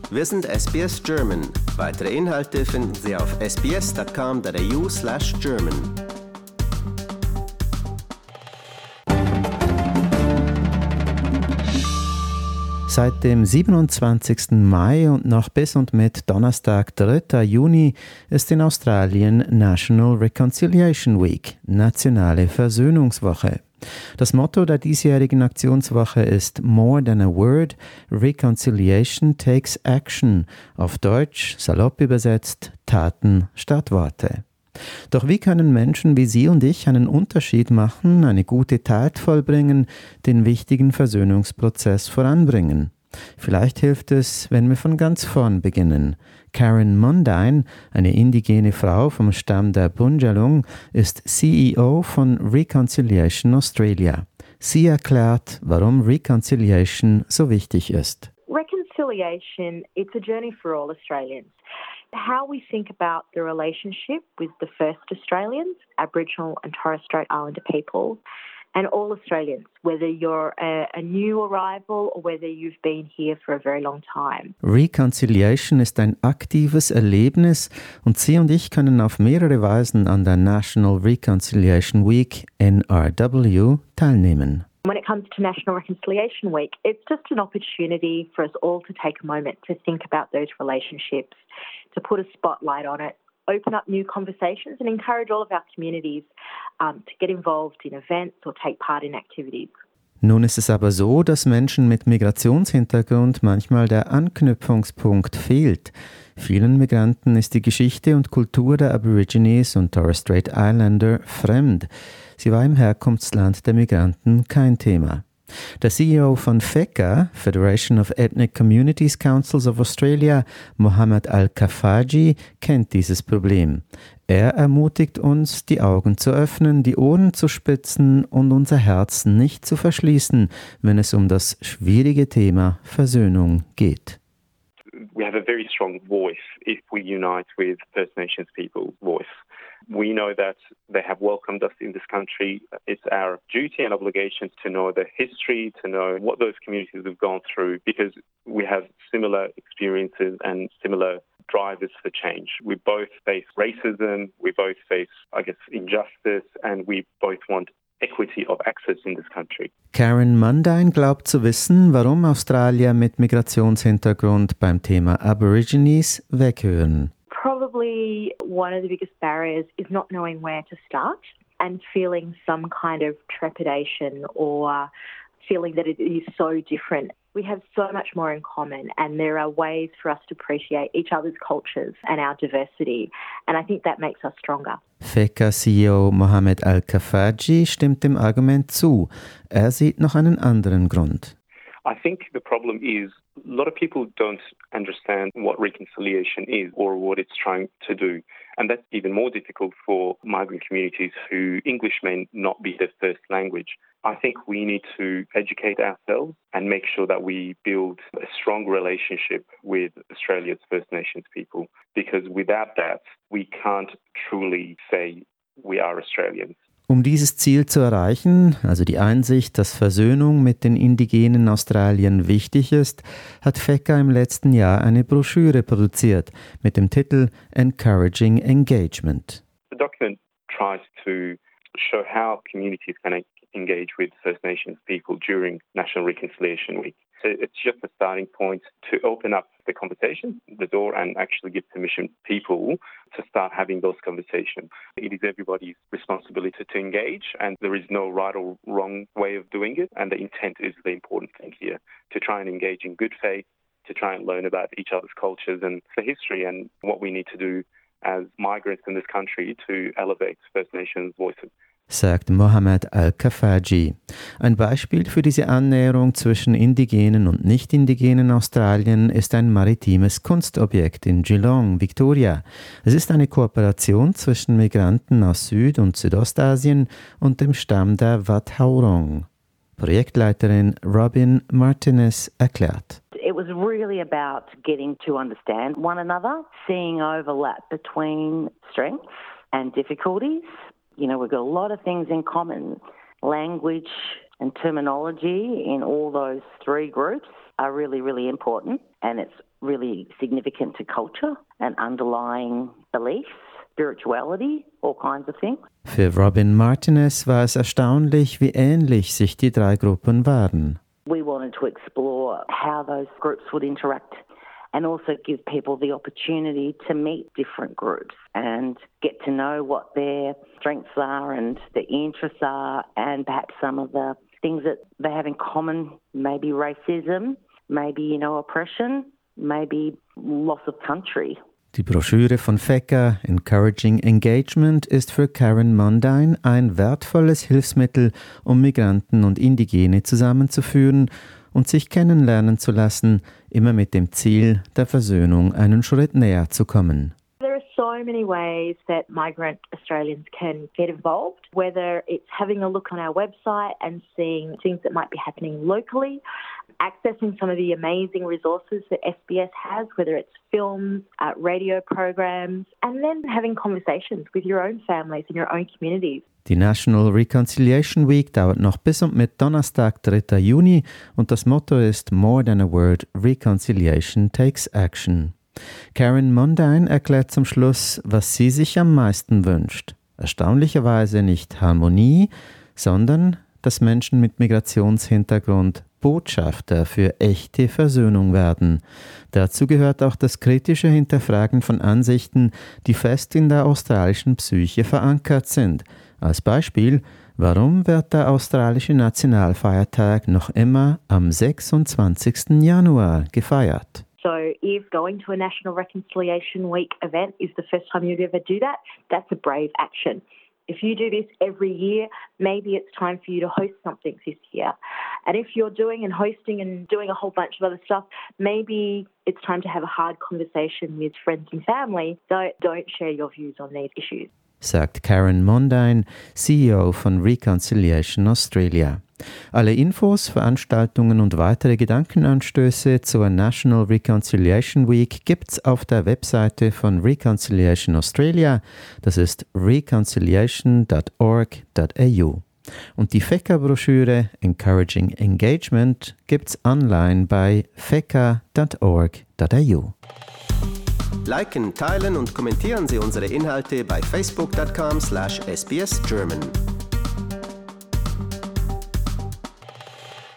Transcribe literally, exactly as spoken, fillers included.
Wir sind S B S German. Weitere Inhalte finden Sie auf sbs.com.au slash German. Seit dem siebenundzwanzigsten Mai und noch bis und mit Donnerstag, dritter Juni, ist in Australien National Reconciliation Week, nationale Versöhnungswoche. Das Motto der diesjährigen Aktionswoche ist More than a word, Reconciliation takes action. Auf Deutsch, salopp übersetzt, Taten statt Worte. Doch wie können Menschen wie Sie und ich einen Unterschied machen, eine gute Tat vollbringen, den wichtigen Versöhnungsprozess voranbringen? Vielleicht hilft es, wenn wir von ganz vorn beginnen. Karen Mundine, eine indigene Frau vom Stamm der Bundjalung, ist C E O von Reconciliation Australia. Sie erklärt, warum Reconciliation so wichtig ist. Reconciliation, it's a journey for all Australians. How we think about the relationship with the first Australians, Aboriginal and Torres Strait Islander people, and all Australians, whether you're a, a new arrival or whether you've been here for a very long time. Reconciliation ist ein aktives Erlebnis und Sie und ich können auf mehrere Weisen an der National Reconciliation Week, N R W, teilnehmen. When it comes to National Reconciliation Week, it's just an opportunity for us all to take a moment to think about those relationships, to put a spotlight on it, open up new conversations and encourage all of our communities um, to get involved in events or take part in activities. Nun ist es aber so, dass Menschen mit Migrationshintergrund manchmal der Anknüpfungspunkt fehlt. Vielen Migranten ist die Geschichte und Kultur der Aborigines und Torres Strait Islander fremd. Sie war im Herkunftsland der Migranten kein Thema. Der C E O von F E C A, Federation of Ethnic Communities Councils of Australia, Mohammed Al-Kafaji, kennt dieses Problem. Er ermutigt uns, die Augen zu öffnen, die Ohren zu spitzen und unser Herz nicht zu verschließen, wenn es um das schwierige Thema Versöhnung geht. We have a very strong voice if we unite with First Nations people's voice. We know that they have welcomed us in this country. It's our duty and obligation to know the history, to know what those communities have gone through, because we have similar experiences and similar drivers for change. We both face racism, we both face, I guess, injustice, and we both want equity of access in this country. Karen Mundine glaubt zu wissen, warum Australier mit Migrationshintergrund beim Thema Aborigines weghören. Probably one of the biggest barriers is not knowing where to start and feeling some kind of trepidation or feeling that it is so different. We have so much more in common and there are ways for us to appreciate each other's cultures and our diversity, and I think that makes us stronger. F E C A-C E O Mohammed Al-Kafaji stimmt dem Argument zu. Er sieht noch einen anderen Grund. I think the problem is a lot of people don't understand what reconciliation is or what it's trying to do. And that's even more difficult for migrant communities who English may not be their first language. I think we need to educate ourselves and make sure that we build a strong relationship with Australia's First Nations people, because without that, we can't truly say we are Australians. Um dieses Ziel zu erreichen, also die Einsicht, dass Versöhnung mit den Indigenen Australien wichtig ist, hat F E C A im letzten Jahr eine Broschüre produziert mit dem Titel Encouraging Engagement. The document tries to show how communities can engage with First Nations people during National Reconciliation Week. So it's just a starting point to open up the conversation, the door, and actually give permission to people to start having those conversations. It is everybody's responsibility to engage, and there is no right or wrong way of doing it, and the intent is the important thing here, to try and engage in good faith, to try and learn about each other's cultures and the history and what we need to do as migrants in this country to elevate First Nations voices. Sagt Mohammed Al-Kafaji. Ein Beispiel für diese Annäherung zwischen indigenen und nicht-indigenen Australien ist ein maritimes Kunstobjekt in Geelong, Victoria. Es ist eine Kooperation zwischen Migranten aus Süd- und Südostasien und dem Stamm der Wadhaurong. Projektleiterin Robin Martinez erklärt. It was really about getting to understand one another, seeing overlap between strengths and difficulties. You know, we've got a lot of things in common. Language, And terminology in all those three groups are really, really important, and it's really significant to culture and underlying beliefs, spirituality, all kinds of things. Für Robin Martinez war es erstaunlich, wie ähnlich sich die drei Gruppen waren. We wanted to explore how those groups would interact and also give people the opportunity to meet different groups and get to know what their strengths are and their interests are, and perhaps some of the things that they have in common, maybe racism, maybe, you know, oppression, maybe loss of country. Die Broschüre von F E C A, Encouraging Engagement, ist für Karen Mundine ein wertvolles Hilfsmittel, um Migranten und Indigene zusammenzuführen und sich kennenlernen zu lassen, immer mit dem Ziel, der Versöhnung einen Schritt näher zu kommen. There are so many ways that migrant Australians can get involved, whether it's having a look on our website and seeing things that might be happening locally, accessing some of the amazing resources that S B S has, whether it's films, uh, radio programs, and then having conversations with your own families and your own communities. Die National Reconciliation Week dauert noch bis und mit Donnerstag, dritter Juni, und das Motto ist More than a word, Reconciliation takes action. Karen Mundine erklärt zum Schluss, was sie sich am meisten wünscht. Erstaunlicherweise nicht Harmonie, sondern dass Menschen mit Migrationshintergrund Botschafter für echte Versöhnung werden. Dazu gehört auch das kritische Hinterfragen von Ansichten, die fest in der australischen Psyche verankert sind. Als Beispiel, warum wird der australische Nationalfeiertag noch immer am sechsundzwanzigsten Januar gefeiert? So if going to a National Reconciliation Week event is the first time you'd ever do that, that's a brave action. If you do this every year, maybe it's time for you to host something this year. And if you're doing and hosting and doing a whole bunch of other stuff, maybe it's time to have a hard conversation with friends and family. Don't, don't share your views on these issues. Sagt Karen Mundine, C E O von Reconciliation Australia. Alle Infos, Veranstaltungen und weitere Gedankenanstöße zur National Reconciliation Week gibt's auf der Webseite von Reconciliation Australia. Das ist reconciliation dot org dot a u. Und die F E C A-Broschüre Encouraging Engagement gibt's online bei feca dot org dot a u. Liken, teilen und kommentieren Sie unsere Inhalte bei facebook dot com slash s b s german.